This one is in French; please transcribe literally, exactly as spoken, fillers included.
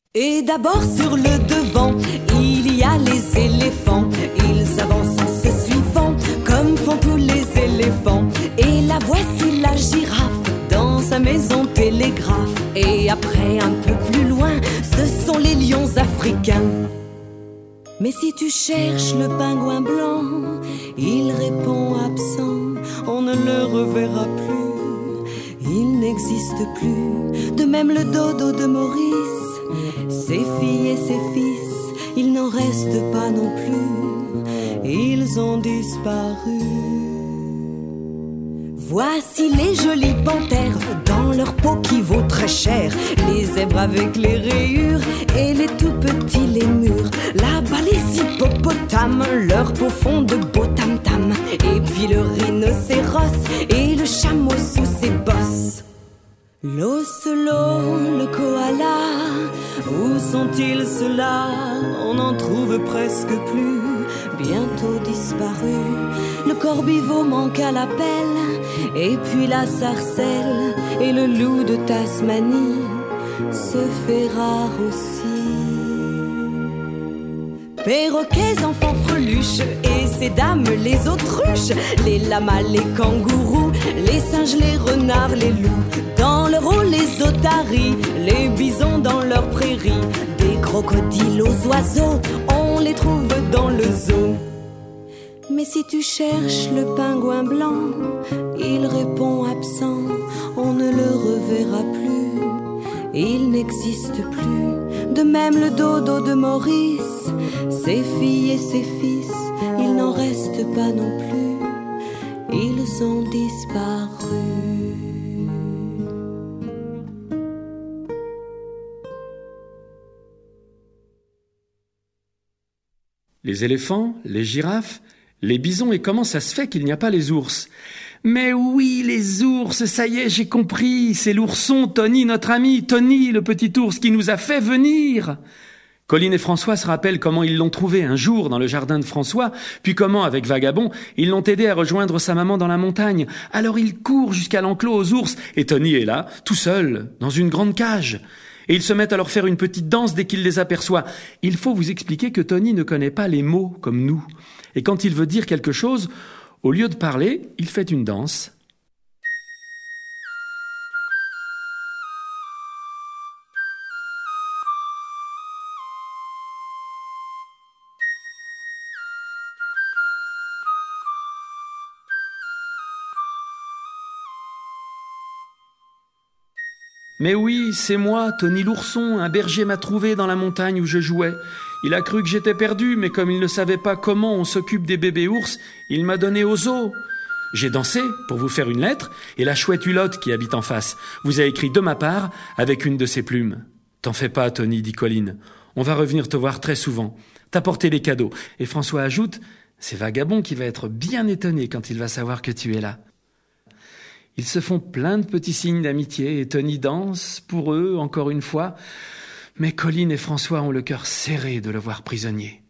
Et d'abord sur le devant, il y a les éléphants. Ils avancent en se suivant, comme font tous les éléphants. Et la voici la girafe, dans sa maison télégraphe. Et après un peu plus loin, ce sont les lions africains. Mais si tu cherches le pingouin blanc, il répond absent, on ne le reverra plus, il n'existe plus. De même le dodo de Maurice, ses filles et ses fils, il n'en reste pas non plus, ils ont disparu. Voici les jolies panthères dans leur peau qui vaut très cher, les zèbres avec les rayures et les tout petits lémurs. Là-bas les hippopotames, leur peau fond de beau tam-tam. Et puis le rhinocéros et le chameau sous ses bosses. L'ocelot, le koala, où sont-ils ceux-là? On n'en trouve presque plus, bientôt disparus. Le corbeau manque à l'appel, et puis la sarcelle et le loup de Tasmanie se fait rare aussi. Perroquets, enfants freluches, et ces dames les autruches, les lamas, les kangourous, les singes, les renards, les loups, dans leur eau les otaries, les bisons dans leurs prairies, des crocodiles aux oiseaux, on les trouve dans le zoo. Mais si tu cherches le pingouin blanc, il répond absent, on ne le reverra plus, il n'existe plus. De même le dodo de Maurice, ses filles et ses fils, il n'en reste pas non plus, ils ont disparu. Les éléphants, les girafes, les bisons, et comment ça se fait qu'il n'y a pas les ours? Mais oui, les ours, ça y est, j'ai compris, c'est l'ourson Tony, notre ami, Tony, le petit ours qui nous a fait venir. Colline et François se rappellent comment ils l'ont trouvé un jour dans le jardin de François, puis comment, avec Vagabond, ils l'ont aidé à rejoindre sa maman dans la montagne. Alors ils courent jusqu'à l'enclos aux ours, et Tony est là, tout seul, dans une grande cage. Et ils se mettent à leur faire une petite danse dès qu'il les aperçoit. Il faut vous expliquer que Tony ne connaît pas les mots comme nous. Et quand il veut dire quelque chose, au lieu de parler, il fait une danse. Mais oui, c'est moi, Tony l'ourson, un berger m'a trouvé dans la montagne où je jouais. Il a cru que j'étais perdu, mais comme il ne savait pas comment on s'occupe des bébés ours, il m'a donné au zoo. J'ai dansé pour vous faire une lettre, et la chouette Hulotte qui habite en face vous a écrit de ma part avec une de ses plumes. T'en fais pas, Tony, dit Colline. On va revenir te voir très souvent. T'apporter des cadeaux. Et François ajoute, c'est Vagabond qui va être bien étonné quand il va savoir que tu es là. Ils se font plein de petits signes d'amitié et Tony danse pour eux encore une fois. Mais Colline et François ont le cœur serré de le voir prisonnier.